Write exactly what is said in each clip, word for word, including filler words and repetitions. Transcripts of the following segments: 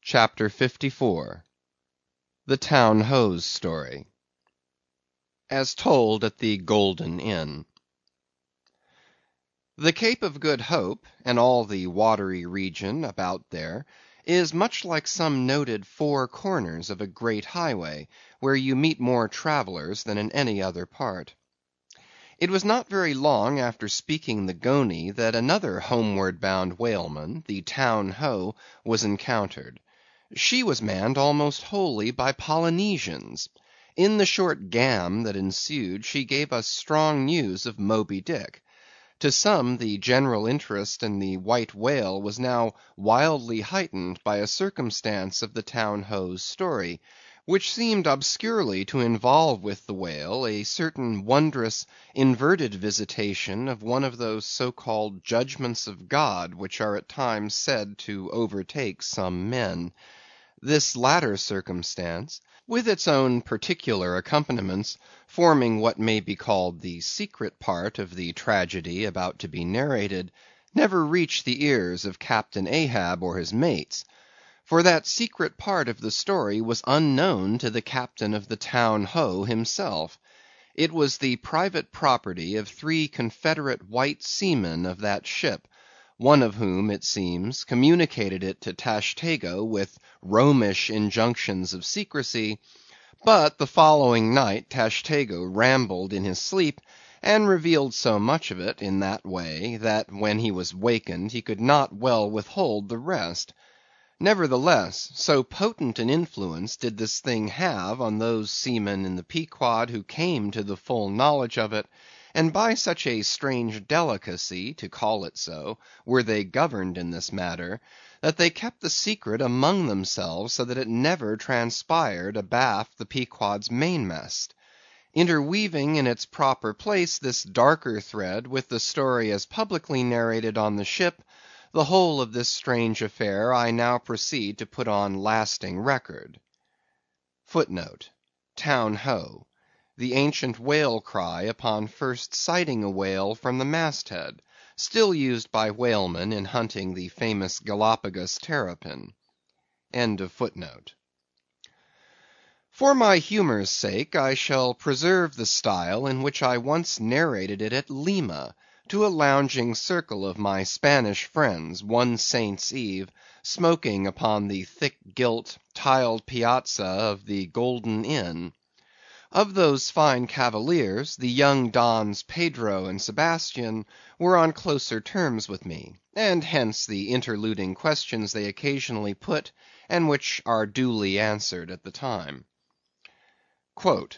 CHAPTER fifty-four. The Town Ho's Story. As told at the Golden Inn. The Cape of Good Hope, and all the watery region about there, is much like some noted four corners of a great highway, where you meet more travellers than in any other part. It was not very long after speaking the Goney that another homeward bound whaleman, the Town Ho, was encountered. She was manned almost wholly by Polynesians. In the short gam that ensued, she gave us strong news of Moby Dick. To some, the general interest in the white whale was now wildly heightened by a circumstance of the Town Ho's story, which seemed obscurely to involve with the whale a certain wondrous inverted visitation of one of those so-called judgments of God which are at times said to overtake some men. This latter circumstance, with its own particular accompaniments, forming what may be called the secret part of the tragedy about to be narrated, never reached the ears of Captain Ahab or his mates; for that secret part of the story was unknown to the Captain of the Town Ho himself. It was the private property of three confederate white seamen of that ship, one of whom, it seems, communicated it to Tashtego with Romish injunctions of secrecy; but the following night Tashtego rambled in his sleep, and revealed so much of it in that way, that when he was wakened he could not well withhold the rest. Nevertheless, so potent an influence did this thing have on those seamen in the Pequod who came to the full knowledge of it, and by such a strange delicacy, to call it so, were they governed in this matter, that they kept the secret among themselves so that it never transpired abaft the Pequod's mainmast. Interweaving in its proper place this darker thread with the story as publicly narrated on the ship, the whole of this strange affair I now proceed to put on lasting record. Footnote: Town Ho. The ancient whale cry upon first sighting a whale from the mast head, still used by whalemen in hunting the famous Galapagos terrapin. End of footnote. For my humor's sake, I shall preserve the style in which I once narrated it at Lima, to a lounging circle of my Spanish friends, one Saint's Eve, smoking upon the thick gilt, tiled piazza of the Golden Inn. Of those fine cavaliers, the young Dons Pedro and Sebastian were on closer terms with me, and hence the interluding questions they occasionally put, and which are duly answered at the time. Quote,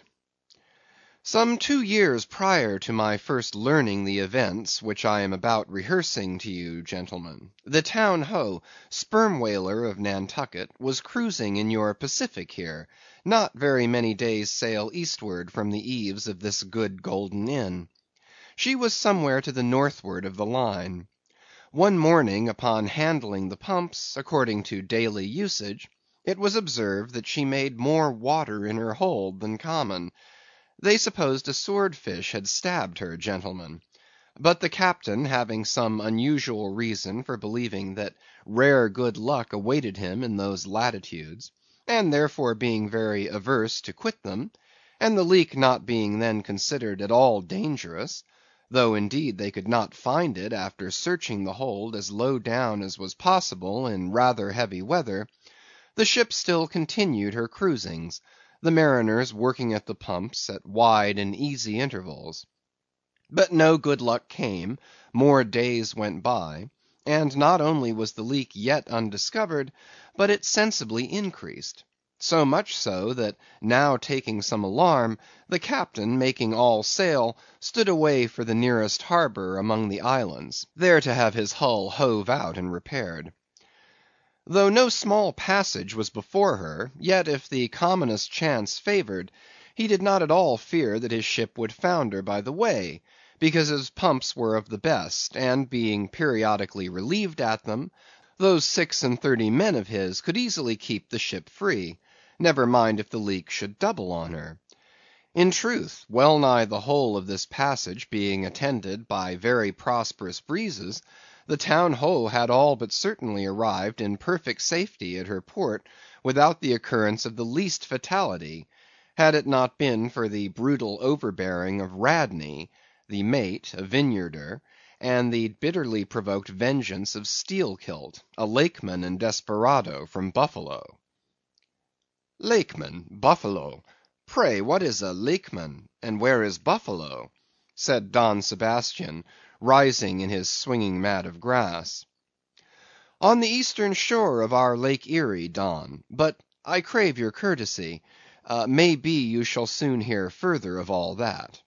Some two years prior to my first learning the events which I am about rehearsing to you, gentlemen, the Town Ho, sperm whaler of Nantucket, was cruising in your Pacific here, not very many days' sail eastward from the eaves of this good Golden Inn. She was somewhere to the northward of the line. One morning, upon handling the pumps, according to daily usage, it was observed that she made more water in her hold than common. They supposed a sword fish had stabbed her, gentlemen. But the captain having some unusual reason for believing that rare good luck awaited him in those latitudes, and therefore being very averse to quit them, and the leak not being then considered at all dangerous, though indeed they could not find it after searching the hold as low down as was possible in rather heavy weather, the ship still continued her cruisings, the mariners working at the pumps at wide and easy intervals. But no good luck came, more days went by, and not only was the leak yet undiscovered, but it sensibly increased. So much so, that now taking some alarm, the captain, making all sail, stood away for the nearest harbor among the islands, there to have his hull hove out and repaired. Though no small passage was before her, yet if the commonest chance favored, he did not at all fear that his ship would founder by the way, because his pumps were of the best, and being periodically relieved at them, those six and thirty men of his could easily keep the ship free, never mind if the leak should double on her. In truth, well nigh the whole of this passage being attended by very prosperous breezes, The Town Ho had all but certainly arrived in perfect safety at her port, without the occurrence of the least fatality, had it not been for the brutal overbearing of Radney, the mate, a Vineyarder, and the bitterly provoked vengeance of Steelkilt, a Lakeman and desperado from Buffalo. "Lakeman, Buffalo! Pray, what is a Lakeman, and where is Buffalo?" said Don Sebastian, rising in his swinging mat of grass. "On the eastern shore of our Lake Erie, Don; but I crave your courtesy. Uh, may be you shall soon hear further of all that.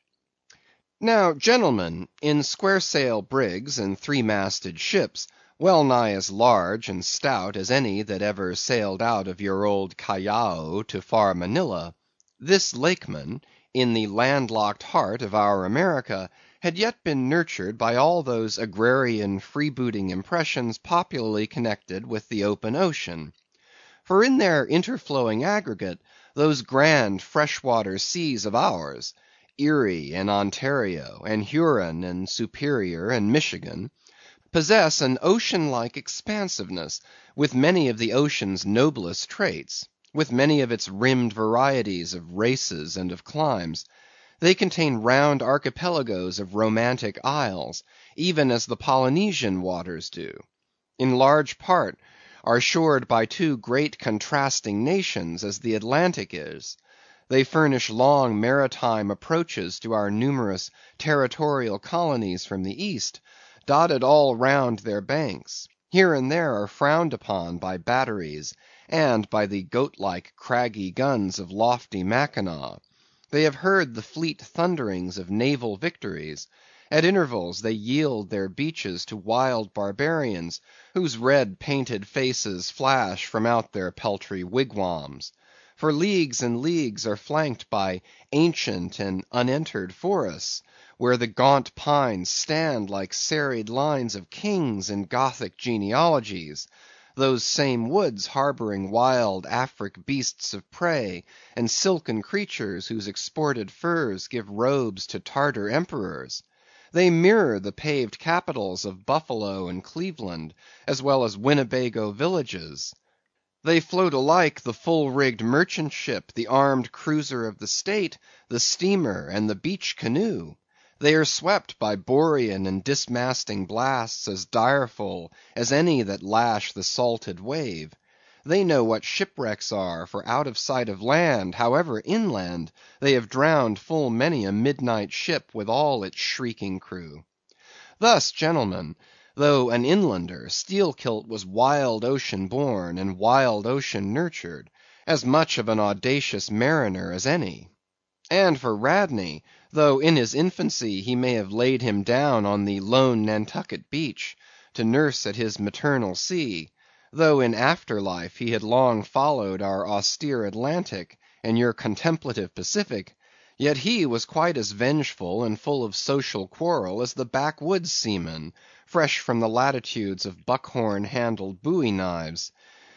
Now, gentlemen, in square sail brigs and three masted ships, well nigh as large and stout as any that ever sailed out of your old Callao to far Manila, this Lakeman, in the land-locked heart of our America, had yet been nurtured by all those agrarian freebooting impressions popularly connected with the open ocean. For in their interflowing aggregate, those grand fresh-water seas of ours, Erie and Ontario, and Huron and Superior and Michigan, possess an ocean-like expansiveness, with many of the ocean's noblest traits, with many of its rimmed varieties of races and of climes. They contain round archipelagoes of romantic isles, even as the Polynesian waters do. In large part, are shored by two great contrasting nations, as the Atlantic is. They furnish long maritime approaches to our numerous territorial colonies from the East, dotted all round their banks; here and there are frowned upon by batteries, and by the goat-like craggy guns of lofty Mackinaw. They have heard the fleet thunderings of naval victories; at intervals they yield their beaches to wild barbarians, whose red painted faces flash from out their peltry wigwams. For leagues and leagues are flanked by ancient and unentered forests, where the gaunt pines stand like serried lines of kings in Gothic genealogies; those same woods harboring wild Afric beasts of prey, and silken creatures whose exported furs give robes to Tartar emperors. They mirror the paved capitals of Buffalo and Cleveland, as well as Winnebago villages. They float alike the full-rigged merchant ship, the armed cruiser of the state, the steamer, and the beach canoe. They are swept by borean and dismasting blasts as direful as any that lash the salted wave. They know what shipwrecks are, for out of sight of land, however inland, they have drowned full many a midnight ship with all its shrieking crew. Thus, gentlemen, though an inlander, Steelkilt was wild ocean born and wild ocean nurtured; as much of an audacious mariner as any. And for Radney, though in his infancy he may have laid him down on the lone Nantucket beach, to nurse at his maternal sea; though in after life he had long followed our austere Atlantic, and your contemplative Pacific; yet he was quite as vengeful and full of social quarrel as the backwoods seaman, fresh from the latitudes of buckhorn handled bowie knives.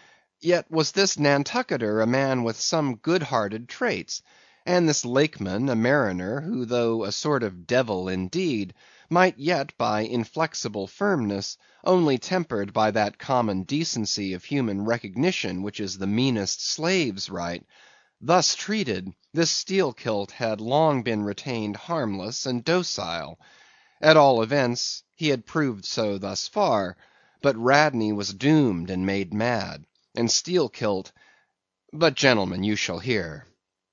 Yet was this Nantucketer a man with some good‐hearted traits; and this Lakeman a mariner, who though a sort of devil indeed, might yet by inflexible firmness, only tempered by that common decency of human recognition which is the meanest slave's right; thus treated, this Steelkilt had long been retained harmless and docile. At all events, he had proved so thus far; but Radney was doomed and made mad, and Steelkilt—but, gentlemen, you shall hear.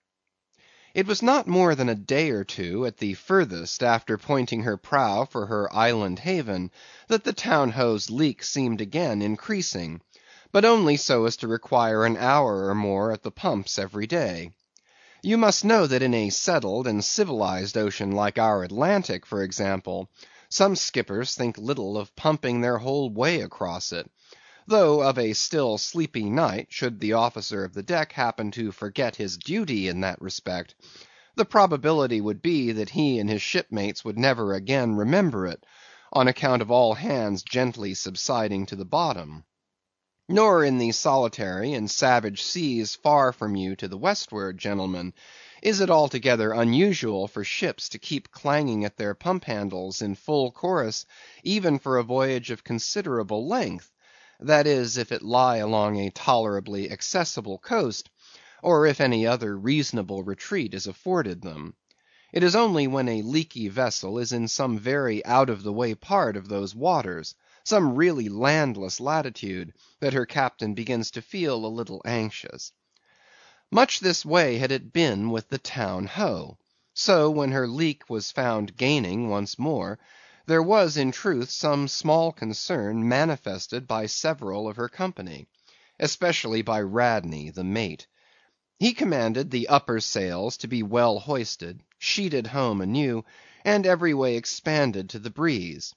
It was not more than a day or two, at the furthest, after pointing her prow for her island haven, that the Town Ho's leak seemed again increasing; but only so as to require an hour or more at the pumps every day. You must know that in a settled and civilized ocean like our Atlantic, for example, some skippers think little of pumping their whole way across it; though of a still sleepy night, should the officer of the deck happen to forget his duty in that respect, the probability would be that he and his shipmates would never again remember it, on account of all hands gently subsiding to the bottom. Nor in the solitary and savage seas far from you to the westward, gentlemen, Is it altogether unusual for ships to keep clanging at their pump handles in full chorus, even for a voyage of considerable length; that is, if it lie along a tolerably accessible coast, or if any other reasonable retreat is afforded them? It is only when a leaky vessel is in some very out of the way part of those waters, some really landless latitude, that her captain begins to feel a little anxious. Much this way had it been with the Town Ho. So when her leak was found gaining once more, there was in truth some small concern manifested by several of her company, especially by Radney the mate. He commanded the upper sails to be well hoisted, sheeted home anew, and every way expanded to the breeze.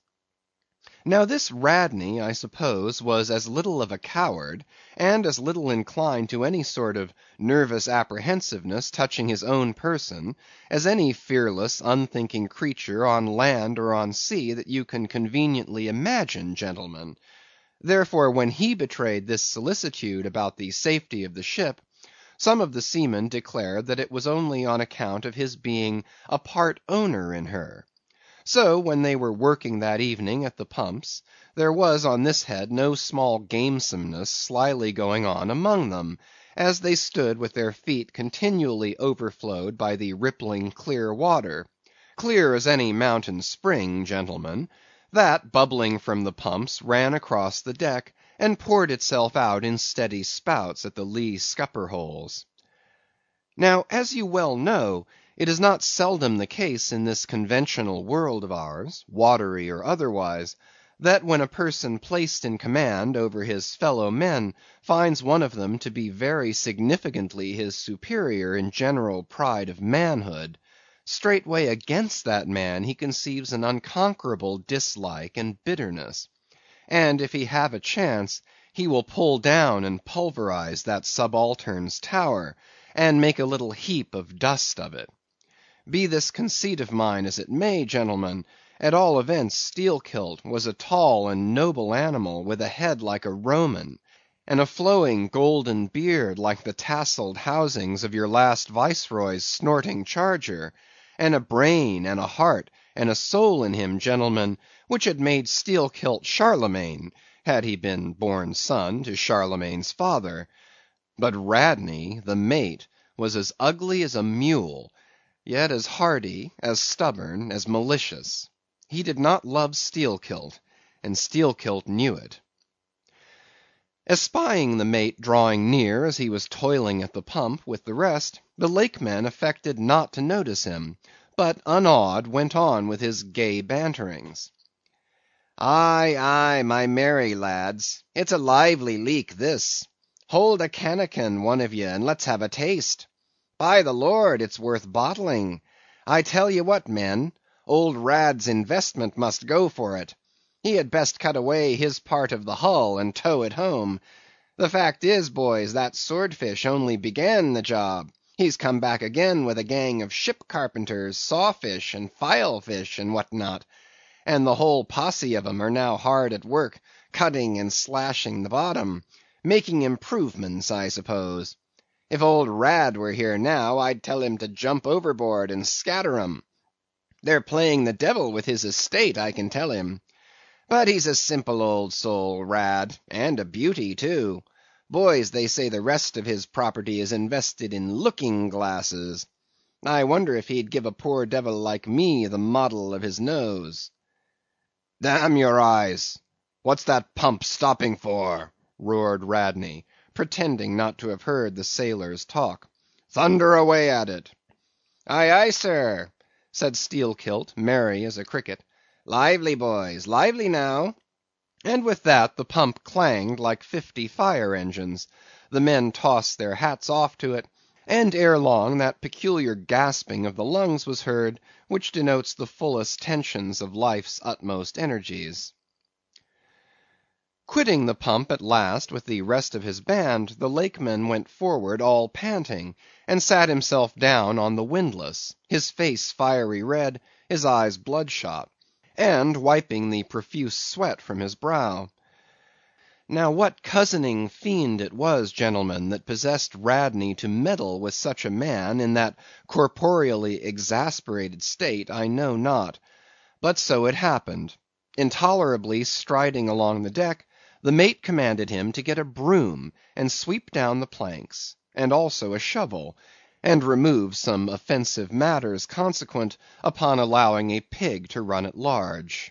Now this Radney, I suppose, was as little of a coward, and as little inclined to any sort of nervous apprehensiveness touching his own person, as any fearless, unthinking creature on land or on sea that you can conveniently imagine, gentlemen. Therefore, when he betrayed this solicitude about the safety of the ship, some of the seamen declared that it was only on account of his being a part owner in her. So when they were working that evening at the pumps, there was on this head no small gamesomeness slyly going on among them, as they stood with their feet continually overflowed by the rippling clear water, clear as any mountain spring, gentlemen, that, bubbling from the pumps, ran across the deck, and poured itself out in steady spouts at the lee scupper holes. Now, as you well know, it is not seldom the case in this conventional world of ours, watery or otherwise, that when a person placed in command over his fellow men finds one of them to be very significantly his superior in general pride of manhood, straightway against that man he conceives an unconquerable dislike and bitterness; and if he have a chance, he will pull down and pulverize that subaltern's tower, and make a little heap of dust of it. Be this conceit of mine as it may, gentlemen, at all events Steelkilt was a tall and noble animal, with a head like a Roman, and a flowing golden beard like the tasselled housings of your last Viceroy's snorting charger, and a brain, and a heart, and a soul in him, gentlemen, which had made Steelkilt Charlemagne, had he been born son to Charlemagne's father. But Radney, the mate, was as ugly as a mule, yet as hardy, as stubborn, as malicious. He did not love Steelkilt, and Steelkilt knew it. Espying the mate drawing near as he was toiling at the pump with the rest, the Lakeman affected not to notice him, but unawed went on with his gay banterings. "Aye, aye, my merry lads, it's a lively leak this. Hold a cannikin, one of ye, and let's have a taste. By the Lord, it's worth bottling. I tell ye what, men, old Rad's investment must go for it. He had best cut away his part of the hull, and tow it home. The fact is, boys, that swordfish only began the job. He's come back again with a gang of ship carpenters, sawfish, and filefish, and what not; and the whole posse of 'em are now hard at work, cutting and slashing the bottom; making improvements, I suppose. If old Rad were here now, I'd tell him to jump overboard and scatter 'em. They're playing the devil with his estate, I can tell him. But he's a simple old soul, Rad, and a beauty too. Boys, they say the rest of his property is invested in looking glasses. I wonder if he'd give a poor devil like me the model of his nose." "Damn your eyes, what's that pump stopping for?" roared Radney, pretending not to have heard the sailor's talk. "Thunder away at it." "Aye, aye, sir," said Steelkilt, merry as a cricket. "Lively, boys, lively now." And with that the pump clanged like fifty fire engines; the men tossed their hats off to it, and ere long that peculiar gasping of the lungs was heard, which denotes the fullest tensions of life's utmost energies. Quitting the pump at last with the rest of his band, the Lakeman went forward all panting, and sat himself down on the windlass, his face fiery red, his eyes bloodshot, and wiping the profuse sweat from his brow. Now what cozening fiend it was, gentlemen, that possessed Radney to meddle with such a man in that corporeally exasperated state, I know not. But so it happened. Intolerably striding along the deck, the mate commanded him to get a broom and sweep down the planks, and also a shovel, and remove some offensive matters consequent upon allowing a pig to run at large.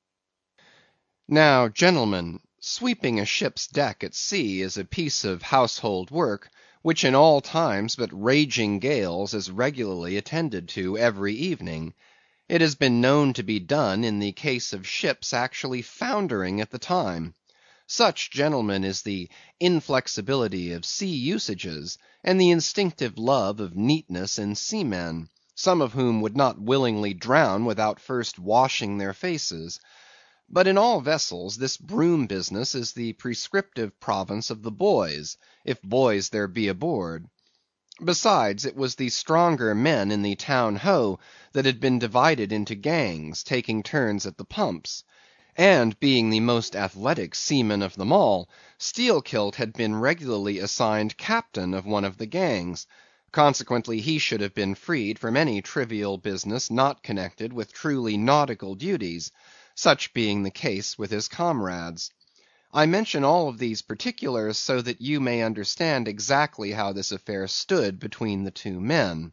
Now, gentlemen, sweeping a ship's deck at sea is a piece of household work, which in all times but raging gales is regularly attended to every evening. It has been known to be done in the case of ships actually foundering at the time. Such, gentlemen, is the inflexibility of sea usages, and the instinctive love of neatness in seamen, some of whom would not willingly drown without first washing their faces. But in all vessels this broom business is the prescriptive province of the boys, if boys there be aboard. Besides, it was the stronger men in the Town Ho that had been divided into gangs, taking turns at the pumps; and being the most athletic seaman of them all, Steelkilt had been regularly assigned captain of one of the gangs; consequently he should have been freed from any trivial business not connected with truly nautical duties, such being the case with his comrades. I mention all of these particulars so that you may understand exactly how this affair stood between the two men.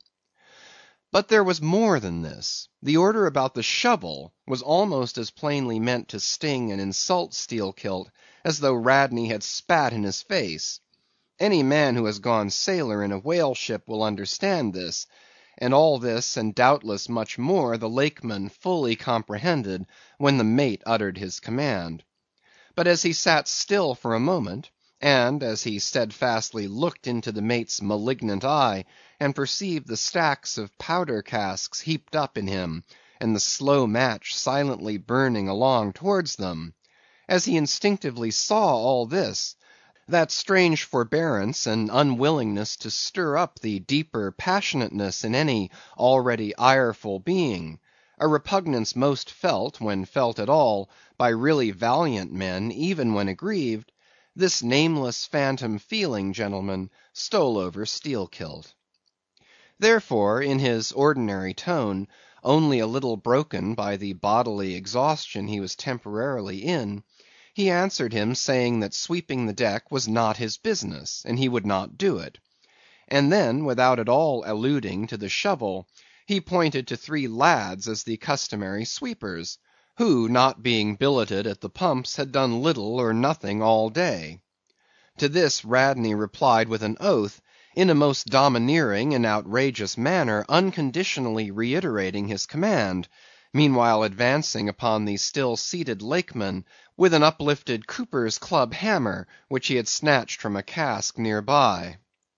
But there was more than this. The order about the shovel was almost as plainly meant to sting and insult Steelkilt as though Radney had spat in his face. Any man who has gone sailor in a whale ship will understand this; and all this, and doubtless much more, the Lakeman fully comprehended when the mate uttered his command. But as he sat still for a moment, and as he steadfastly looked into the mate's malignant eye, and perceived the stacks of powder casks heaped up in him, and the slow match silently burning along towards them; as he instinctively saw all this, that strange forbearance and unwillingness to stir up the deeper passionateness in any already ireful being, a repugnance most felt, when felt at all, by really valiant men, even when aggrieved; this nameless phantom feeling, gentlemen, stole over Steelkilt. Therefore, in his ordinary tone, only a little broken by the bodily exhaustion he was temporarily in, he answered him saying that sweeping the deck was not his business, and he would not do it. And then, without at all alluding to the shovel, he pointed to three lads as the customary sweepers, who, not being billeted at the pumps, had done little or nothing all day. To this Radney replied with an oath, in a most domineering and outrageous manner, unconditionally reiterating his command, meanwhile advancing upon the still seated Lakeman with an uplifted cooper's club hammer, which he had snatched from a cask near by.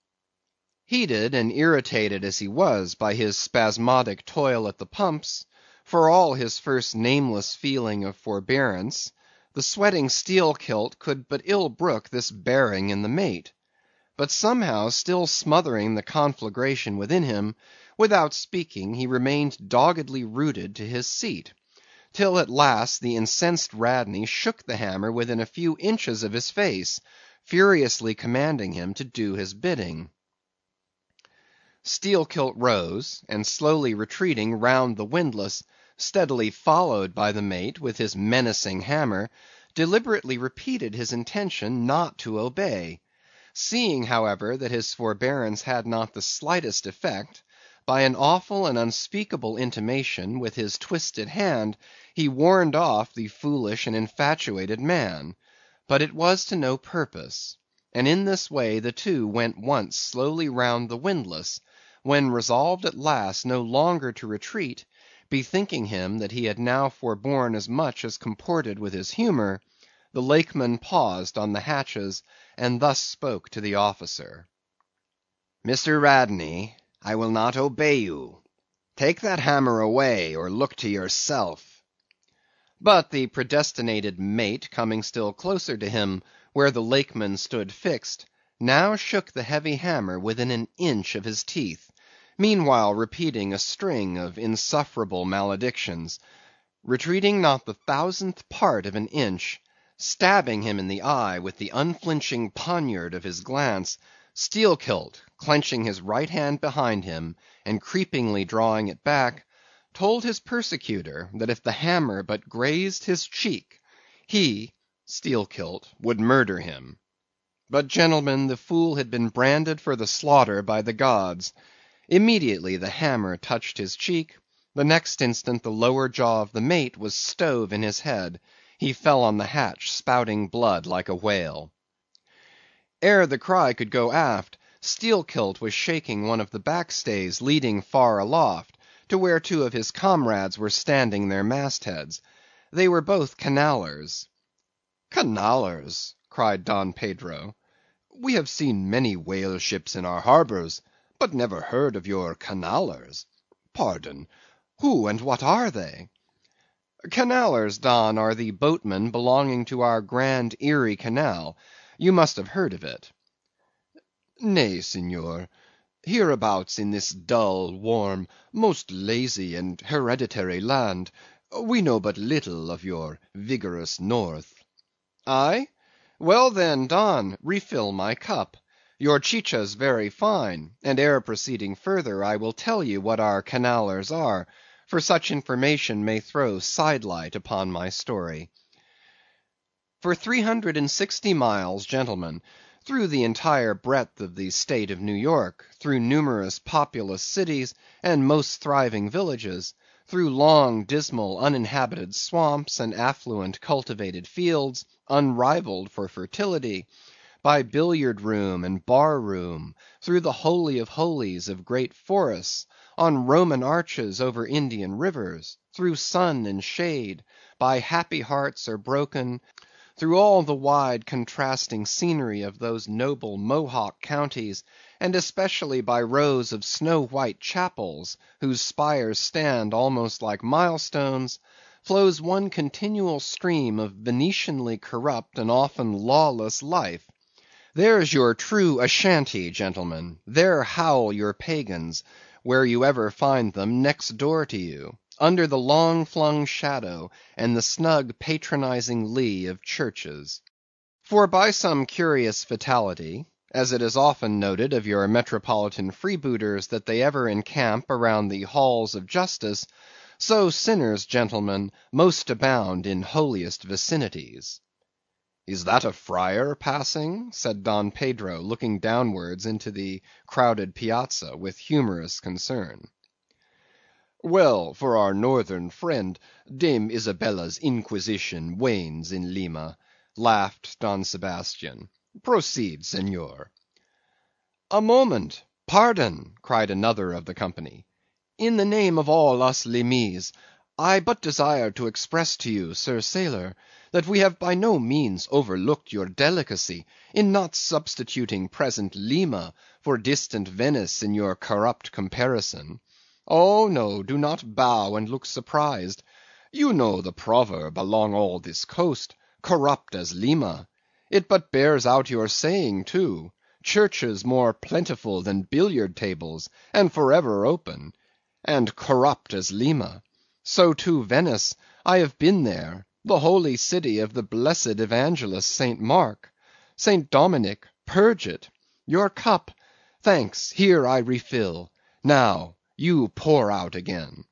Heated and irritated as he was by his spasmodic toil at the pumps, for all his first nameless feeling of forbearance, the sweating Steelkilt could but ill brook this bearing in the mate. But somehow still smothering the conflagration within him, without speaking he remained doggedly rooted to his seat; till at last the incensed Radney shook the hammer within a few inches of his face, furiously commanding him to do his bidding. Steelkilt rose, and slowly retreating round the windlass, steadily followed by the mate with his menacing hammer, deliberately repeated his intention not to obey. Seeing, however, that his forbearance had not the slightest effect, by an awful and unspeakable intimation with his twisted hand, he warned off the foolish and infatuated man; but it was to no purpose; and in this way the two went once slowly round the windlass, when resolved at last no longer to retreat, bethinking him that he had now forborne as much as comported with his humor, the Lakeman paused on the hatches, and thus spoke to the officer: "Mister Radney, I will not obey you. Take that hammer away, or look to yourself." But the predestinated mate coming still closer to him, where the Lakeman stood fixed, now shook the heavy hammer within an inch of his teeth, meanwhile repeating a string of insufferable maledictions. Retreating not the thousandth part of an inch, Stabbing him in the eye with the unflinching poniard of his glance, Steelkilt, clenching his right hand behind him, and creepingly drawing it back, told his persecutor that if the hammer but grazed his cheek, he, Steelkilt, would murder him. But, gentlemen, the fool had been branded for the slaughter by the gods. Immediately the hammer touched his cheek, the next instant the lower jaw of the mate was stove in his head. He fell on the hatch, spouting blood like a whale. Ere the cry could go aft, Steelkilt was shaking one of the backstays leading far aloft, to where two of his comrades were standing their mastheads. They were both Canallers. "Canallers!" cried Don Pedro. "We have seen many whale ships in our harbors, but never heard of your Canallers. Pardon, who and what are they?" "Canallers, Don, are the boatmen belonging to our grand Erie Canal. You must have heard of it." "Nay, Senor. Hereabouts in this dull, warm, most lazy and hereditary land, we know but little of your vigorous North." "Aye? Well then, Don, refill my cup. Your chicha's very fine, and ere proceeding further, I will tell you what our Canallers are, for such information may throw sidelight upon my story. For three hundred and sixty miles, gentlemen, through the entire breadth of the State of New York, through numerous populous cities and most thriving villages, through long, dismal, uninhabited swamps and affluent cultivated fields, unrivalled for fertility, by billiard room and bar room, through the holy of holies of great forests, on Roman arches over Indian rivers, through sun and shade, by happy hearts or broken, through all the wide contrasting scenery of those noble Mohawk counties, and especially by rows of snow-white chapels, whose spires stand almost like milestones, flows one continual stream of Venetianly corrupt and often lawless life. There's your true Ashantee, gentlemen; there howl your pagans, where you ever find them, next door to you, under the long-flung shadow and the snug patronizing lee of churches. For by some curious fatality, as it is often noted of your metropolitan freebooters that they ever encamp around the halls of justice, so sinners, gentlemen, most abound in holiest vicinities. "Is that a friar passing?" said Don Pedro, looking downwards into the crowded piazza with humorous concern. "Well, for our northern friend, Dame Isabella's Inquisition wanes in Lima," laughed Don Sebastian. "Proceed, Senor." "A moment! Pardon!" cried another of the company. "In the name of all us Limeese, I but desire to express to you, sir sailor, that we have by no means overlooked your delicacy in not substituting present Lima for distant Venice in your corrupt comparison. Oh no, do not bow and look surprised. You know the proverb along all this coast, corrupt as Lima. It but bears out your saying too. Churches more plentiful than billiard tables, and forever open. And corrupt as Lima. So too Venice, I have been there, the holy city of the blessed evangelist Saint Mark. Saint Dominic, purge it. Your cup, thanks, here I refill. Now, you pour out again."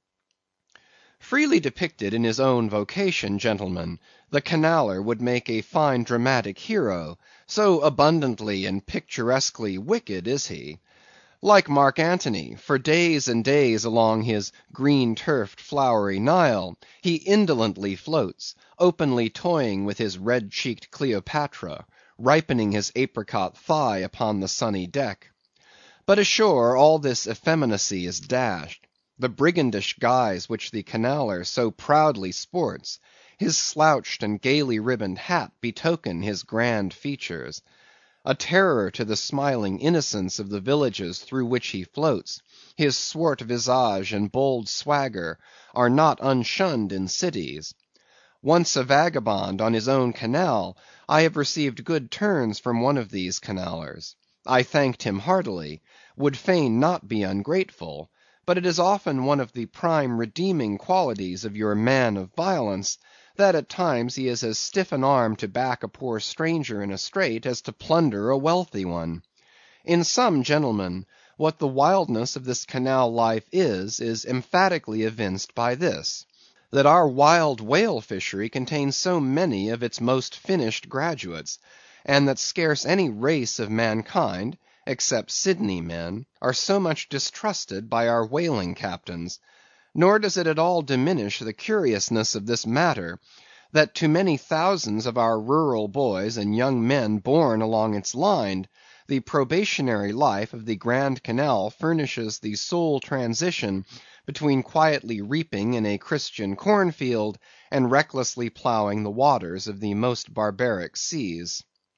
Freely depicted in his own vocation, gentlemen, the Canaller would make a fine dramatic hero, so abundantly and picturesquely wicked is he. Like Mark Antony, for days and days along his green‐turfed flowery Nile, he indolently floats, openly toying with his red‐cheeked Cleopatra, ripening his apricot thigh upon the sunny deck. But ashore all this effeminacy is dashed. The brigandish guise which the Canaller so proudly sports, his slouched and gaily ribboned hat betoken his grand features. A terror to the smiling innocence of the villages through which he floats, his swart visage and bold swagger are not unshunned in cities. Once a vagabond on his own canal, I have received good turns from one of these Canallers. I thanked him heartily, would fain not be ungrateful, but it is often one of the prime redeeming qualities of your man of violence, that at times he is as stiff an arm to back a poor stranger in a strait as to plunder a wealthy one. In sum, gentlemen, what the wildness of this canal life is, is emphatically evinced by this, that our wild whale fishery contains so many of its most finished graduates, and that scarce any race of mankind, except Sydney men, are so much distrusted by our whaling captains. Nor does it at all diminish the curiousness of this matter, that to many thousands of our rural boys and young men born along its line, the probationary life of the Grand Canal furnishes the sole transition between quietly reaping in a Christian cornfield, and recklessly ploughing the waters of the most barbaric seas.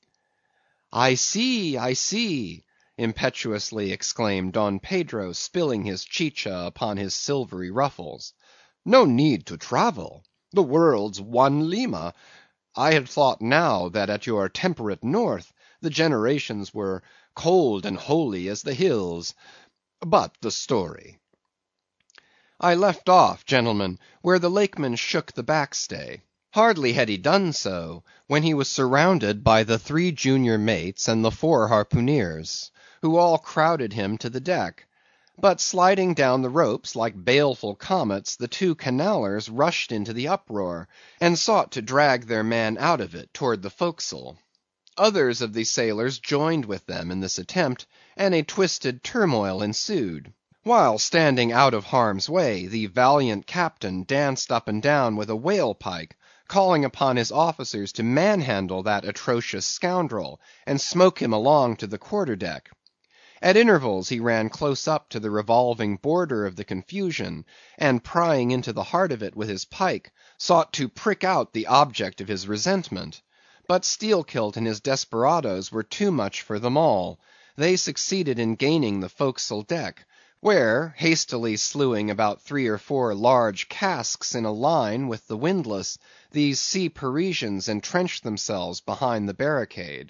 "I see, I see," impetuously exclaimed Don Pedro, spilling his chicha upon his silvery ruffles. "No need to travel. The world's one Lima. I had thought now that at your temperate north the generations were cold and holy as the hills. But the story." I left off, gentlemen, where the Lakeman shook the backstay. Hardly had he done so, when he was surrounded by the three junior mates and the four harpooneers, who all crowded him to the deck. But sliding down the ropes like baleful comets, the two Canallers rushed into the uproar, and sought to drag their man out of it toward the forecastle. Others of the sailors joined with them in this attempt, and a twisted turmoil ensued. While standing out of harm's way, the valiant captain danced up and down with a whale pike, calling upon his officers to manhandle that atrocious scoundrel, and smoke him along to the quarter deck. At intervals he ran close up to the revolving border of the confusion, and prying into the heart of it with his pike, sought to prick out the object of his resentment. But Steelkilt and his desperadoes were too much for them all. They succeeded in gaining the forecastle deck, where, hastily slewing about three or four large casks in a line with the windlass, these sea Parisians entrenched themselves behind the barricade.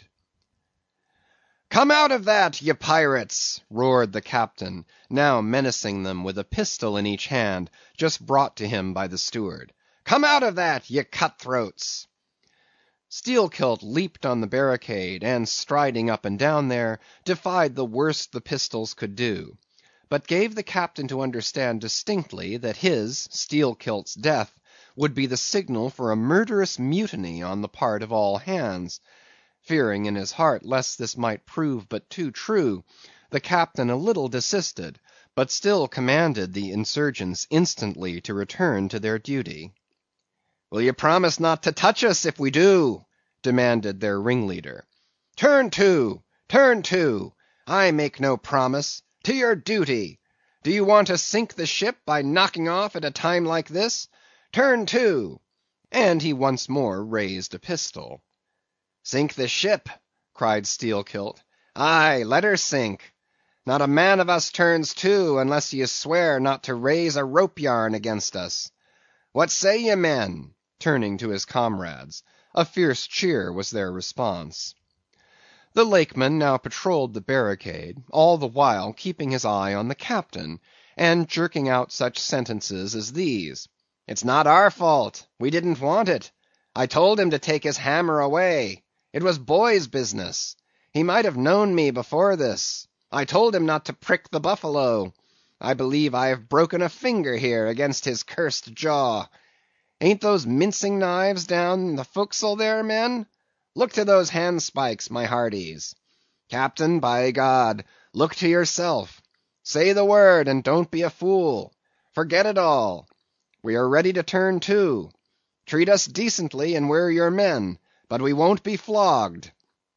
"Come out of that, ye pirates!" roared the captain, now menacing them with a pistol in each hand, just brought to him by the steward. "Come out of that, ye cut-throats!" Steelkilt leaped on the barricade, and striding up and down there, defied the worst the pistols could do, but gave the captain to understand distinctly that his, Steelkilt's death, would be the signal for a murderous mutiny on the part of all hands. Fearing in his heart lest this might prove but too true, the captain a little desisted, but still commanded the insurgents instantly to return to their duty. "Will ye promise not to touch us, if we do?" demanded their ringleader. "Turn to! Turn to! I make no promise. To your duty! Do you want to sink the ship by knocking off at a time like this? Turn to!" And he once more raised a pistol. "Sink the ship!" cried Steelkilt. "Aye, let her sink. Not a man of us turns to, unless ye swear not to raise a rope yarn against us. What say ye, men?" turning to his comrades. A fierce cheer was their response. The Lakeman now patrolled the barricade, all the while keeping his eye on the captain, and jerking out such sentences as these: "It's not our fault. We didn't want it. I told him to take his hammer away. It was boy's business. He might have known me before this. I told him not to prick the buffalo. I believe I have broken a finger here against his cursed jaw. Ain't those mincing knives down in the forecastle there, men? Look to those handspikes, my hearties. Captain, by God, look to yourself. Say the word, and don't be a fool. Forget it all. We are ready to turn to. Treat us decently, and we're your men, but we won't be flogged.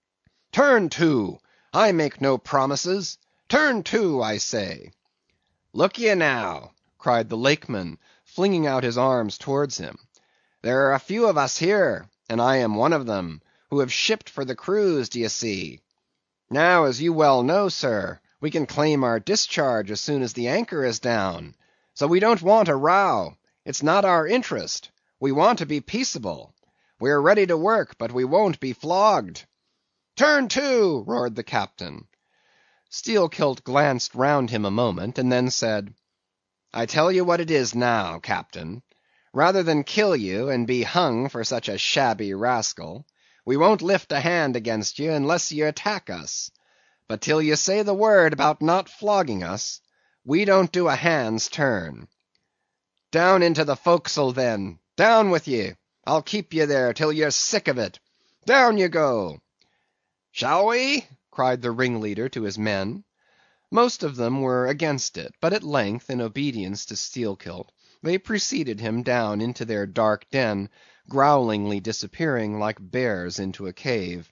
Turn to! I make no promises. Turn to, I say." "Look ye now," cried the Lakeman, flinging out his arms towards him. "There are a few of us here, and I am one of them, who have shipped for the cruise, d'ye see. Now, as you well know, sir, we can claim our discharge as soon as the anchor is down. So we don't want a row. It's not our interest. We want to be peaceable. We are ready to work, but we won't be flogged." "Turn to!" roared the captain. Steelkilt glanced round him a moment, and then said, "I tell you what it is now, captain. rather than kill you and be hung for such a shabby rascal, we won't lift a hand against you unless ye attack us. But till ye say the word about not flogging us, we don't do a hand's turn. Down into the forecastle then, down with ye, I'll keep ye there till ye're sick of it. Down ye go. Shall we? cried the ringleader to his men. Most of them were against it, but at length, in obedience to Steelkilt, they preceded him down into their dark den, growlingly disappearing like bears into a cave.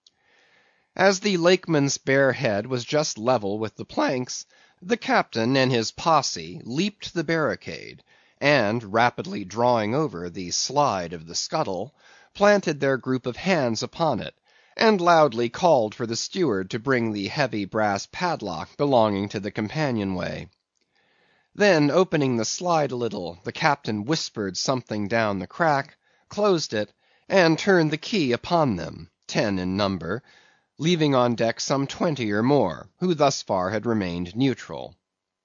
As the Lakeman's bare head was just level with the planks, the captain and his posse leaped the barricade, and rapidly drawing over the slide of the scuttle, planted their group of hands upon it, and loudly called for the steward to bring the heavy brass padlock belonging to the companionway. Then, opening the slide a little, the captain whispered something down the crack, closed it, and turned the key upon them, ten in number, leaving on deck some twenty or more, who thus far had remained neutral.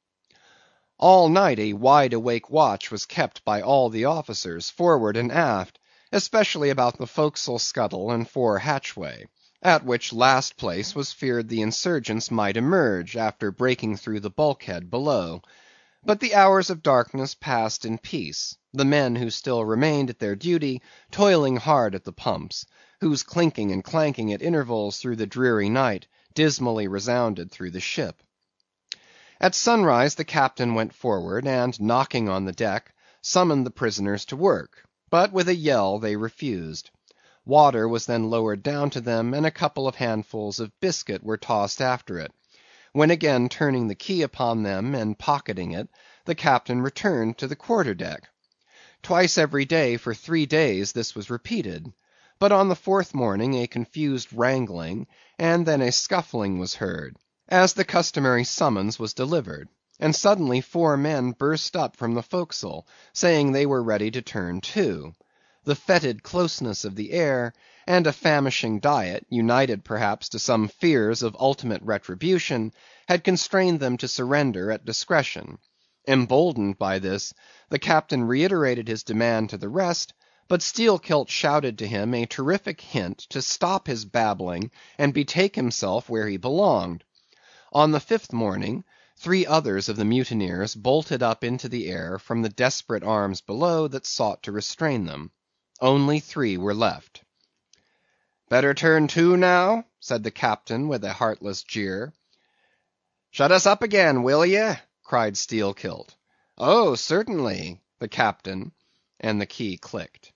All night a wide-awake watch was kept by all the officers, forward and aft, especially about the forecastle scuttle and fore hatchway, at which last place was feared the insurgents might emerge, after breaking through the bulkhead below. But the hours of darkness passed in peace, the men who still remained at their duty toiling hard at the pumps, whose clinking and clanking at intervals through the dreary night dismally resounded through the ship. At sunrise the captain went forward, and knocking on the deck, summoned the prisoners to work, but with a yell they refused. Water was then lowered down to them, and a couple of handfuls of biscuit were tossed after it, when again turning the key upon them and pocketing it, the captain returned to the quarter-deck. Twice every day for three days this was repeated, but on the fourth morning a confused wrangling, and then a scuffling was heard, as the customary summons was delivered, and suddenly four men burst up from the forecastle, saying they were ready to turn to. The fetid closeness of the air, and a famishing diet, united perhaps to some fears of ultimate retribution, had constrained them to surrender at discretion. Emboldened by this, the captain reiterated his demand to the rest, but Steelkilt shouted to him a terrific hint to stop his babbling and betake himself where he belonged. On the fifth morning, three others of the mutineers bolted up into the air from the desperate arms below that sought to restrain them. Only three were left. "Better turn to now?" said the captain with a heartless jeer. "Shut us up again, will ye?" cried Steelkilt. "Oh, certainly," the captain, and the key clicked.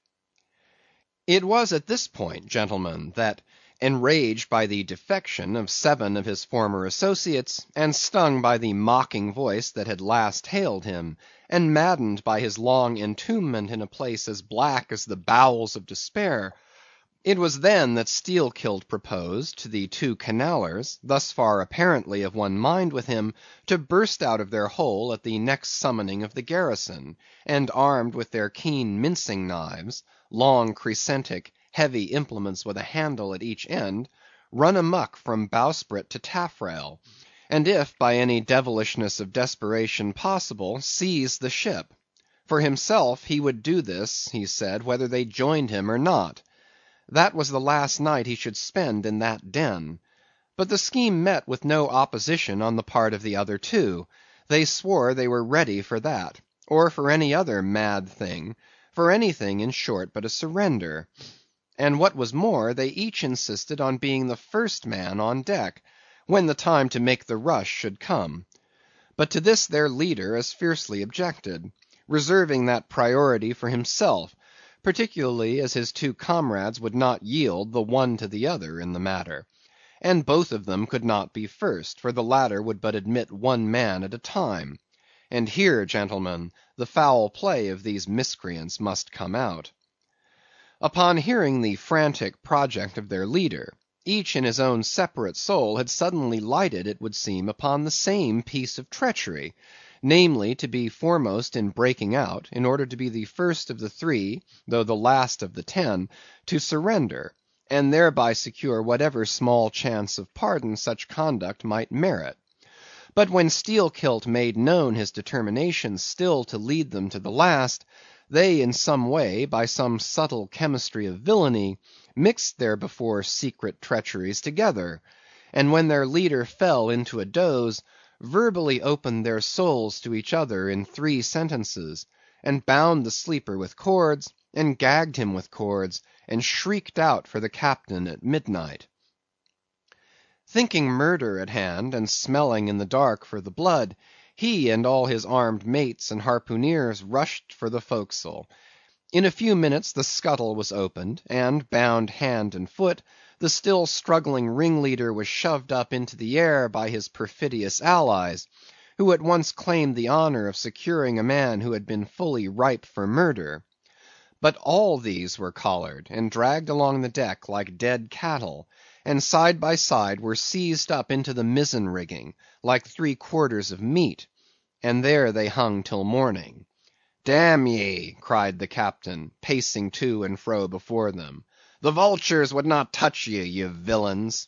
It was at this point, gentlemen, that, enraged by the defection of seven of his former associates, and stung by the mocking voice that had last hailed him, and maddened by his long entombment in a place as black as the bowels of despair, it was then that Steelkilt proposed to the two Canallers, thus far apparently of one mind with him, to burst out of their hole at the next summoning of the garrison, and armed with their keen mincing knives, long crescentic, heavy implements with a handle at each end, run amuck from bowsprit to taffrail, and if by any devilishness of desperation possible, seize the ship. For himself, he would do this, he said, whether they joined him or not. That was the last night he should spend in that den. But the scheme met with no opposition on the part of the other two. They swore they were ready for that, or for any other mad thing, for anything, in short, but a surrender. And what was more, they each insisted on being the first man on deck, when the time to make the rush should come. But to this their leader as fiercely objected, reserving that priority for himself, particularly as his two comrades would not yield the one to the other in the matter. And both of them could not be first, for the latter would but admit one man at a time. And here, gentlemen, the foul play of these miscreants must come out. Upon hearing the frantic project of their leader, each in his own separate soul had suddenly lighted, it would seem, upon the same piece of treachery, namely, to be foremost in breaking out, in order to be the first of the three, though the last of the ten, to surrender, and thereby secure whatever small chance of pardon such conduct might merit. But when Steelkilt made known his determination still to lead them to the last, they in some way, by some subtle chemistry of villainy, mixed their before secret treacheries together, and when their leader fell into a doze, verbally opened their souls to each other in three sentences, and bound the sleeper with cords, and gagged him with cords, and shrieked out for the captain at midnight. Thinking murder at hand, and smelling in the dark for the blood, he and all his armed mates and harpooneers rushed for the forecastle. In a few minutes the scuttle was opened, and, bound hand and foot, the still struggling ringleader was shoved up into the air by his perfidious allies, who at once claimed the honor of securing a man who had been fully ripe for murder. But all these were collared, and dragged along the deck like dead cattle, and side by side were seized up into the mizzen rigging, like three quarters of meat, and there they hung till morning. "Damn ye!" cried the captain, pacing to and fro before them, "the vultures would not touch ye, ye villains!"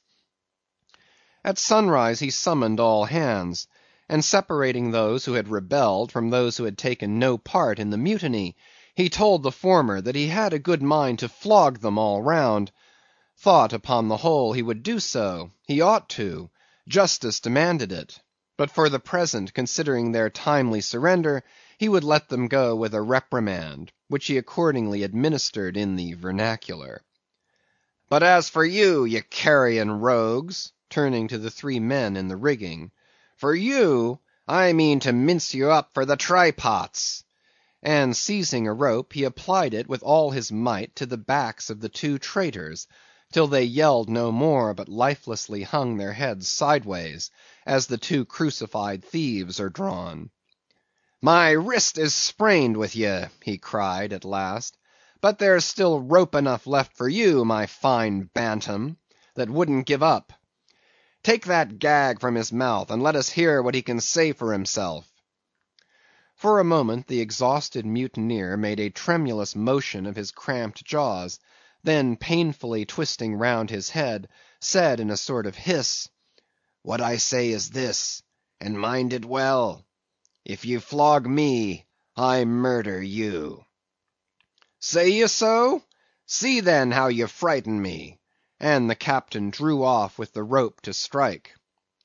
At sunrise he summoned all hands, and separating those who had rebelled from those who had taken no part in the mutiny, he told the former that he had a good mind to flog them all round; thought, upon the whole, he would do so; he ought to; justice demanded it; but for the present, considering their timely surrender, he would let them go with a reprimand, which he accordingly administered in the vernacular. "But as for you, ye carrion rogues," turning to the three men in the rigging, "for you, I mean to mince you up for the try pots." And seizing a rope, he applied it with all his might to the backs of the two traitors, till they yelled no more, but lifelessly hung their heads sideways, as the two crucified thieves are drawn. "My wrist is sprained with ye," he cried at last, "but there's still rope enough left for you, my fine bantam, that wouldn't give up. Take that gag from his mouth, and let us hear what he can say for himself." For a moment the exhausted mutineer made a tremulous motion of his cramped jaws, then painfully twisting round his head, said in a sort of hiss, "What I say is this, and mind it well. If ye flog me, I murder you." "Say ye so? See then how ye frighten me," and the captain drew off with the rope to strike.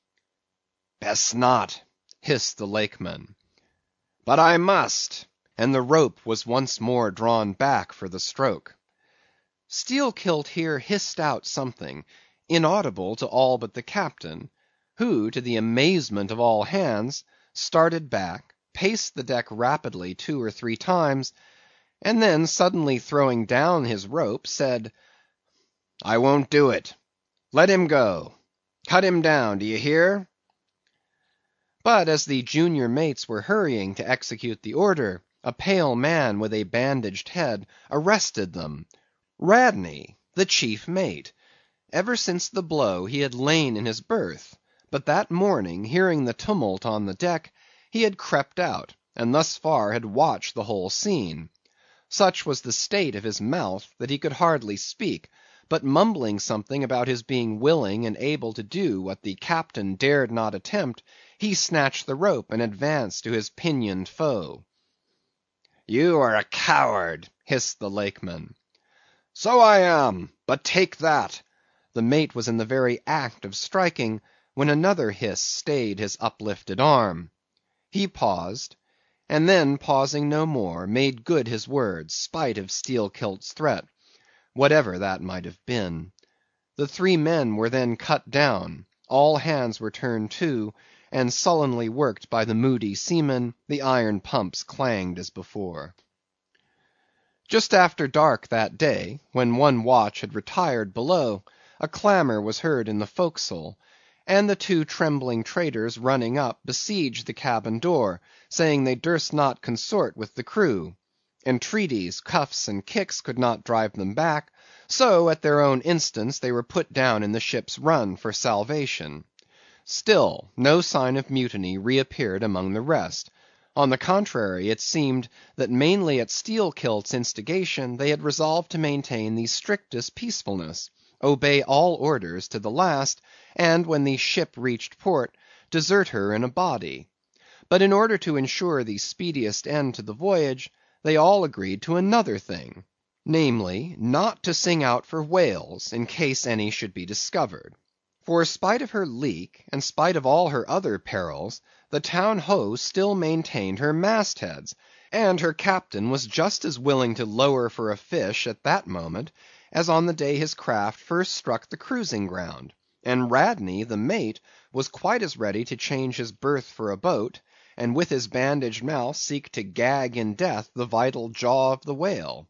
"Best not," hissed the Lakeman. "But I must," and the rope was once more drawn back for the stroke. Steelkilt here hissed out something, inaudible to all but the captain, who, to the amazement of all hands, started back, paced the deck rapidly two or three times, and then suddenly throwing down his rope, said, "I won't do it. Let him go. Cut him down, d'ye hear?" But as the junior mates were hurrying to execute the order, a pale man with a bandaged head arrested them. Radney, the chief mate. Ever since the blow he had lain in his berth, but that morning, hearing the tumult on the deck, he had crept out, and thus far had watched the whole scene. Such was the state of his mouth that he could hardly speak, but mumbling something about his being willing and able to do what the captain dared not attempt, he snatched the rope and advanced to his pinioned foe. "You are a coward," hissed the Lakeman. "So I am, but take that." The mate was in the very act of striking, when another hiss stayed his uplifted arm. He paused, and then pausing no more, made good his words, spite of Steelkilt's threat, whatever that might have been. The three men were then cut down, all hands were turned to, and sullenly worked by the moody seamen, the iron pumps clanged as before. Just after dark that day, when one watch had retired below, a clamor was heard in the forecastle, and the two trembling traitors running up besieged the cabin door, saying they durst not consort with the crew. Entreaties, cuffs, and kicks could not drive them back, so at their own instance they were put down in the ship's run for salvation. Still, no sign of mutiny reappeared among the rest. On the contrary, it seemed that mainly at Steelkilt's instigation they had resolved to maintain the strictest peacefulness, obey all orders to the last, and when the ship reached port, desert her in a body. But in order to ensure the speediest end to the voyage, they all agreed to another thing, namely, not to sing out for whales, in case any should be discovered. For spite of her leak, and spite of all her other perils, the Town Ho still maintained her mast heads, and her captain was just as willing to lower for a fish at that moment, as on the day his craft first struck the cruising ground; and Radney, the mate, was quite as ready to change his berth for a boat, and with his bandaged mouth seek to gag in death the vital jaw of the whale.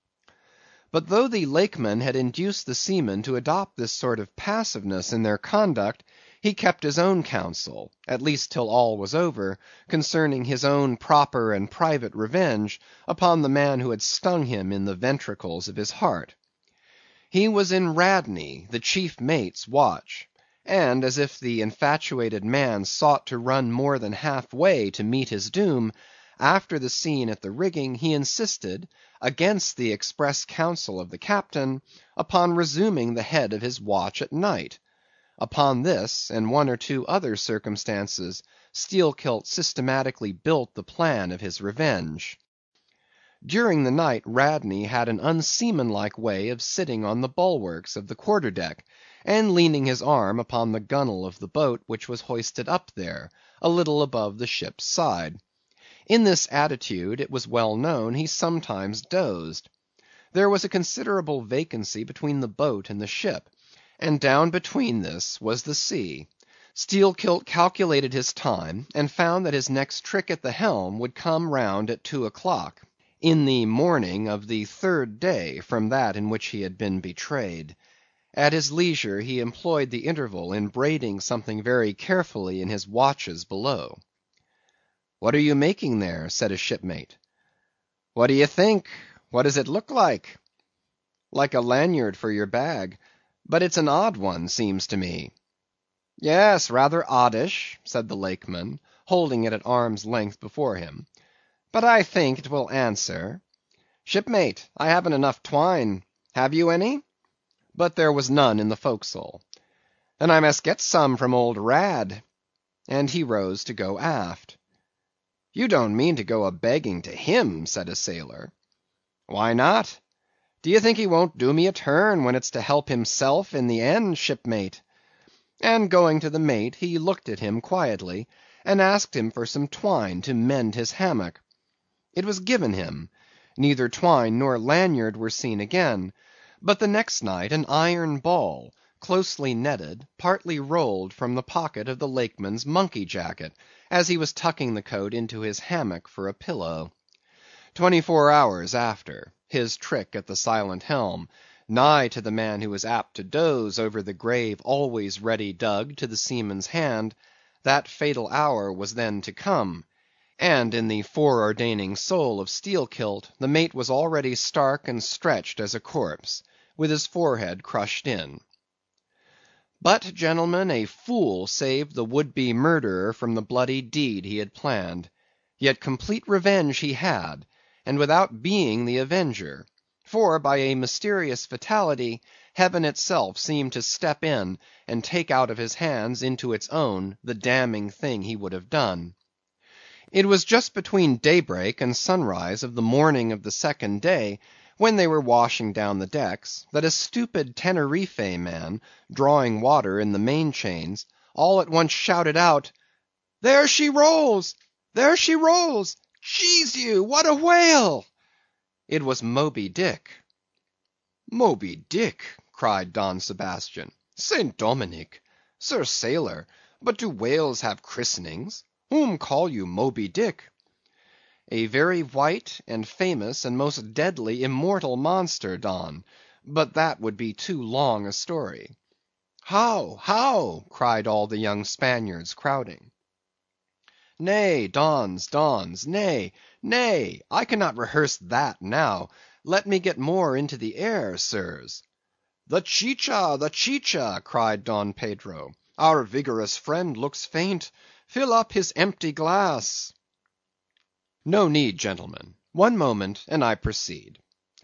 But though the Lakeman had induced the seamen to adopt this sort of passiveness in their conduct, he kept his own counsel, at least till all was over, concerning his own proper and private revenge upon the man who had stung him in the ventricles of his heart. He was in Radney, the chief mate's watch; and as if the infatuated man sought to run more than half way to meet his doom, after the scene at the rigging, he insisted, against the express counsel of the captain, upon resuming the head of his watch at night. Upon this, and one or two other circumstances, Steelkilt systematically built the plan of his revenge. During the night Radney had an unseamanlike way of sitting on the bulwarks of the quarter deck, and leaning his arm upon the gunwale of the boat which was hoisted up there, a little above the ship's side. In this attitude, it was well known, he sometimes dozed. There was a considerable vacancy between the boat and the ship, and down between this was the sea. Steelkilt calculated his time, and found that his next trick at the helm would come round at two o'clock, in the morning of the third day from that in which he had been betrayed. At his leisure he employed the interval in braiding something very carefully in his watches below. "What are you making there?" said a shipmate. "What d'ye think? What does it look like?" "Like a lanyard for your bag; but it's an odd one, seems to me." "Yes, rather oddish," said the Lakeman, holding it at arm's length before him; "but I think it will answer. Shipmate, I haven't enough twine; have you any?" But there was none in the forecastle. "Then I must get some from old Rad." And he rose to go aft. "You don't mean to go a begging to him?" said a sailor. "Why not? D'ye think he won't do me a turn when it's to help himself in the end, shipmate?" And going to the mate, he looked at him quietly, and asked him for some twine to mend his hammock. It was given him; neither twine nor lanyard were seen again; but the next night an iron ball, closely netted, partly rolled from the pocket of the Lakeman's monkey jacket, as he was tucking the coat into his hammock for a pillow. Twenty-four hours after, his trick at the silent helm, nigh to the man who is apt to doze over the grave always ready dug to the seaman's hand, that fatal hour was then to come; and in the foreordaining soul of Steelkilt, the mate was already stark and stretched as a corpse, with his forehead crushed in. But, gentlemen, a fool saved the would-be murderer from the bloody deed he had planned. Yet complete revenge he had, and without being the avenger; for, by a mysterious fatality, Heaven itself seemed to step in and take out of his hands into its own the damning thing he would have done. It was just between daybreak and sunrise of the morning of the second day, when they were washing down the decks, that a stupid Teneriffe man, drawing water in the main chains, all at once shouted out, "There she rolls! There she rolls! Jesu you, what a whale!" It was Moby Dick. "Moby Dick!" cried Don Sebastian. "Saint Dominic! Sir Sailor, but do whales have christenings? Whom call you Moby Dick?" "A very white, and famous, and most deadly immortal monster, Don; but that would be too long a story." "How? how?" cried all the young Spaniards, crowding. "Nay, Dons, Dons, nay, nay, I cannot rehearse that now; let me get more into the air, sirs." "The chicha, the chicha!" cried Don Pedro. "Our vigorous friend looks faint; fill up his empty glass." "No need, gentlemen; one moment, and I proceed.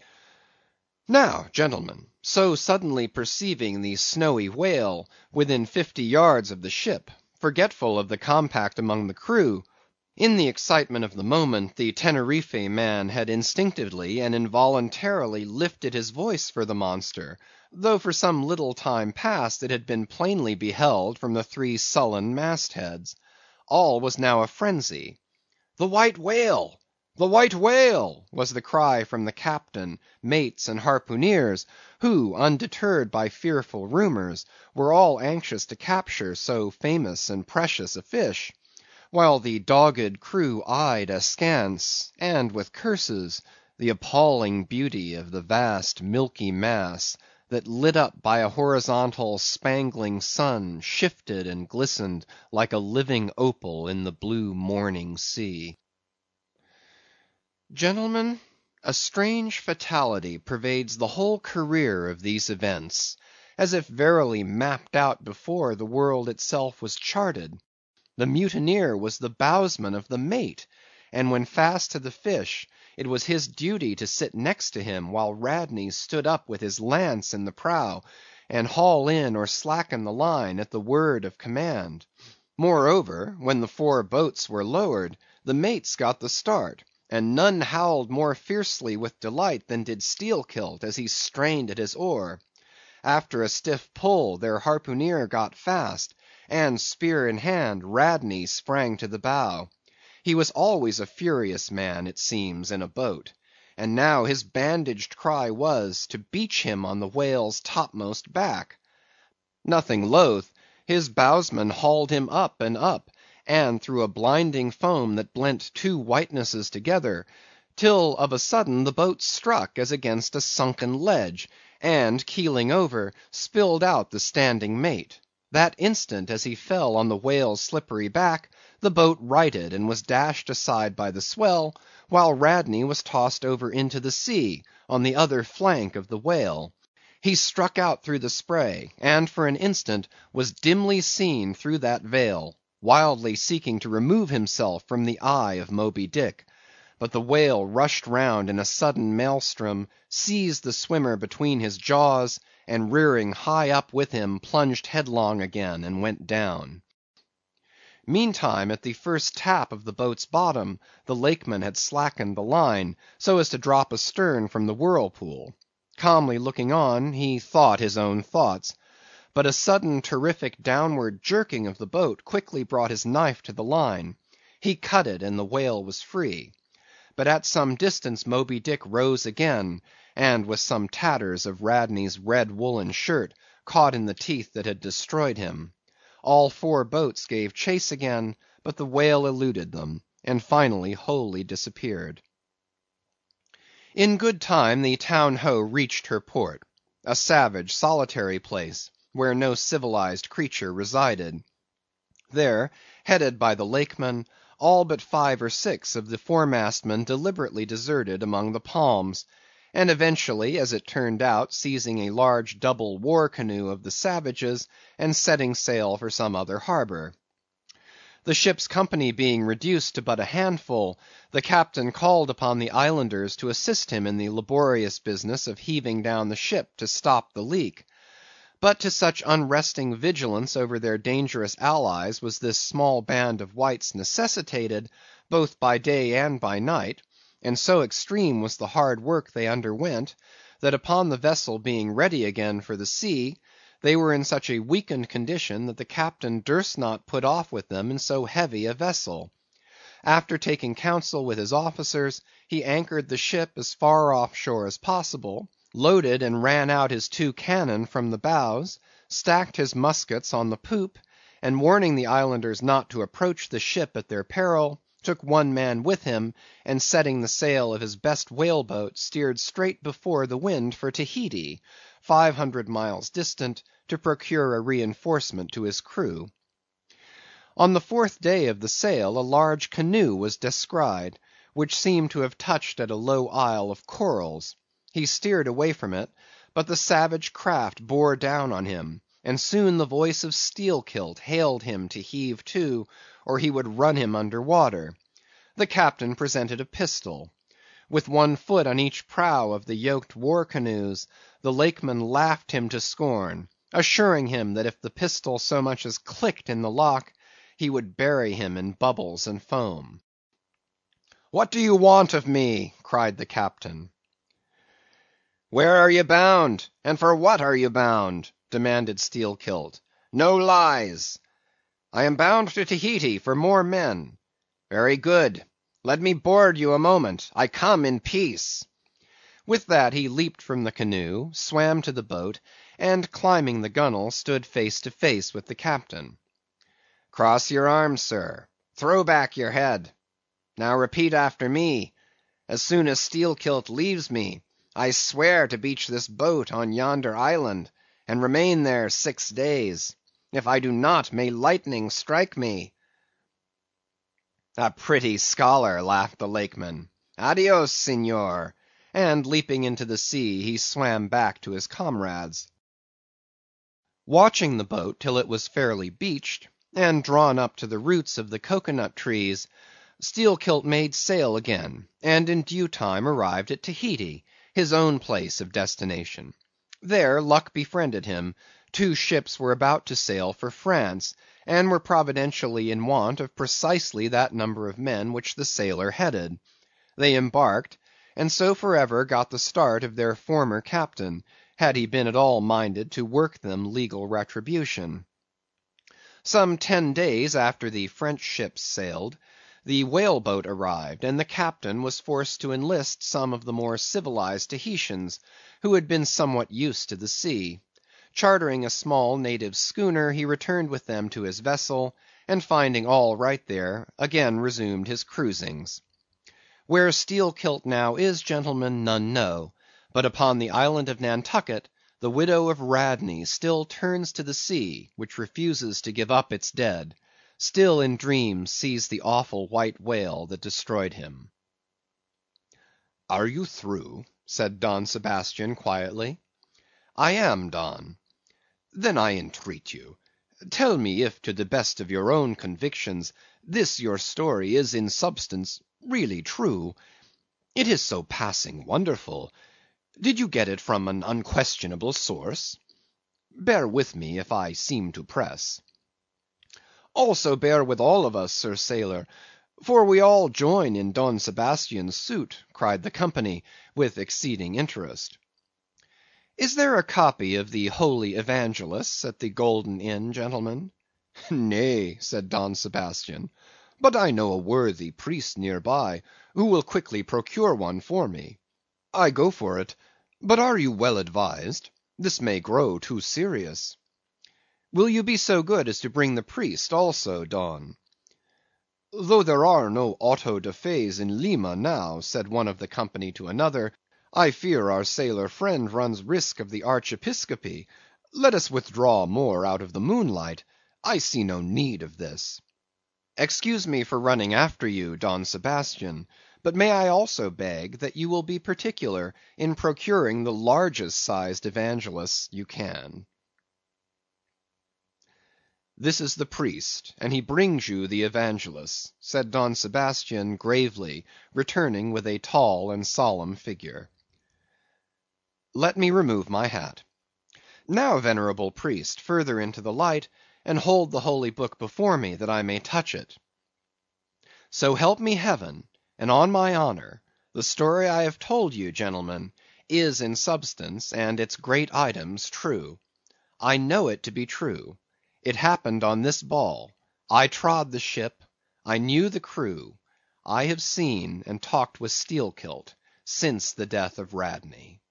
Now, gentlemen, so suddenly perceiving the snowy whale within fifty yards of the ship, forgetful of the compact among the crew, In the excitement of the moment, the Teneriffe man had instinctively and involuntarily lifted his voice for the monster, though for some little time past it had been plainly beheld from the three sullen mast heads. All was now a frenzy. "The White Whale! The White Whale!" was the cry from the captain, mates, and harpooneers, who, undeterred by fearful rumors, were all anxious to capture so famous and precious a fish; while the dogged crew eyed askance, and with curses, the appalling beauty of the vast milky mass, that lit up by a horizontal spangling sun, shifted and glistened like a living opal in the blue morning sea. Gentlemen, a strange fatality pervades the whole career of these events, as if verily mapped out before the world itself was charted. The mutineer was the bowsman of the mate, and when fast to the fish, it was his duty to sit next to him while Radney stood up with his lance in the prow, and haul in or slacken the line at the word of command. Moreover, when the four boats were lowered, the mates got the start, and none howled more fiercely with delight than did Steelkilt as he strained at his oar. After a stiff pull, their harpooneer got fast, and spear in hand, Radney sprang to the bow. He was always a furious man, it seems, in a boat; and now his bandaged cry was, to beach him on the whale's topmost back. Nothing loath, his bowsman hauled him up and up, and through a blinding foam that blent two whitenesses together, till of a sudden the boat struck as against a sunken ledge, and keeling over, spilled out the standing mate. That instant, as he fell on the whale's slippery back, the boat righted and was dashed aside by the swell, while Radney was tossed over into the sea, on the other flank of the whale. He struck out through the spray, and for an instant was dimly seen through that veil, wildly seeking to remove himself from the eye of Moby Dick. But the whale rushed round in a sudden maelstrom, seized the swimmer between his jaws, and rearing high up with him, plunged headlong again, and went down. Meantime, at the first tap of the boat's bottom, the Lakeman had slackened the line, so as to drop astern from the whirlpool. Calmly looking on, he thought his own thoughts. But a sudden terrific downward jerking of the boat quickly brought his knife to the line. He cut it, and the whale was free. But at some distance Moby Dick rose again, and with some tatters of Radney's red woollen shirt caught in the teeth that had destroyed him. All four boats gave chase again, but the whale eluded them, and finally wholly disappeared. In good time the Town Ho reached her port, a savage, solitary place, where no civilized creature resided. There, headed by the Lakeman, all but five or six of the foremastmen deliberately deserted among the palms, and eventually, as it turned out, seizing a large double war canoe of the savages, and setting sail for some other harbor. The ship's company being reduced to but a handful, the captain called upon the islanders to assist him in the laborious business of heaving down the ship to stop the leak. But to such unresting vigilance over their dangerous allies was this small band of whites necessitated, both by day and by night, and so extreme was the hard work they underwent, that upon the vessel being ready again for the sea, they were in such a weakened condition that the captain durst not put off with them in so heavy a vessel. After taking counsel with his officers, he anchored the ship as far off shore as possible, loaded and ran out his two cannon from the bows, stacked his muskets on the poop, and warning the islanders not to approach the ship at their peril, took one man with him, and setting the sail of his best whale boat, steered straight before the wind for Tahiti, five hundred miles distant, to procure a reinforcement to his crew. On the fourth day of the sail a large canoe was descried, which seemed to have touched at a low isle of corals. He steered away from it, but the savage craft bore down on him, and soon the voice of Steelkilt hailed him to heave to, or he would run him under water. The captain presented a pistol. With one foot on each prow of the yoked war canoes, the Lakeman laughed him to scorn, assuring him that if the pistol so much as clicked in the lock, he would bury him in bubbles and foam. "What do you want of me?" cried the captain. "Where are ye bound, and for what are ye bound?" demanded Steelkilt. "No lies." "I am bound to Tahiti for more men." "Very good. Let me board you a moment. I come in peace." With that he leaped from the canoe, swam to the boat, and climbing the gunwale, stood face to face with the captain. "Cross your arms, sir. Throw back your head. Now repeat after me. As soon as Steelkilt leaves me, I swear to beach this boat on yonder island, and remain there six days. If I do not, may lightning strike me." "A pretty scholar," laughed the Lakeman. "Adios, Senor," and leaping into the sea, he swam back to his comrades. Watching the boat till it was fairly beached, and drawn up to the roots of the cocoa nut trees, Steelkilt made sail again, and in due time arrived at Tahiti, his own place of destination. There luck befriended him; two ships were about to sail for France, and were providentially in want of precisely that number of men which the sailor headed. They embarked, and so for ever got the start of their former captain, had he been at all minded to work them legal retribution. Some ten days after the French ships sailed, the whale boat arrived, and the captain was forced to enlist some of the more civilized Tahitians, who had been somewhat used to the sea. Chartering a small native schooner, he returned with them to his vessel, and finding all right there, again resumed his cruisings. Where Steelkilt now is, gentlemen, none know; but upon the island of Nantucket, the widow of Radney still turns to the sea, which refuses to give up its dead; still in dreams sees the awful white whale that destroyed him. "Are you through?" said Don Sebastian quietly. "I am, Don." "Then I entreat you, tell me if to the best of your own convictions, this your story is in substance really true. It is so passing wonderful. Did you get it from an unquestionable source? Bear with me if I seem to press." "Also bear with all of us, sir sailor, for we all join in Don Sebastian's suit," cried the company, with exceeding interest. "Is there a copy of the Holy Evangelists at the Golden Inn, gentlemen?" "Nay," said Don Sebastian, "but I know a worthy priest near by, who will quickly procure one for me. I go for it; but are you well advised? This may grow too serious." "Will you be so good as to bring the priest also, Don?" "Though there are no auto da fés in Lima now," said one of the company to another, "I fear our sailor friend runs risk of the archiepiscopacy. Let us withdraw more out of the moonlight. I see no need of this." "Excuse me for running after you, Don Sebastian; but may I also beg that you will be particular in procuring the largest sized Evangelists you can." "This is the priest, and he brings you the Evangelists," said Don Sebastian gravely, returning with a tall and solemn figure. "Let me remove my hat. Now, venerable priest, further into the light, and hold the holy book before me, that I may touch it. So help me Heaven, and on my honor, the story I have told you, gentlemen, is in substance, and its great items, true. I know it to be true. It happened on this ball. I trod the ship. I knew the crew. I have seen and talked with Steelkilt since the death of Radney."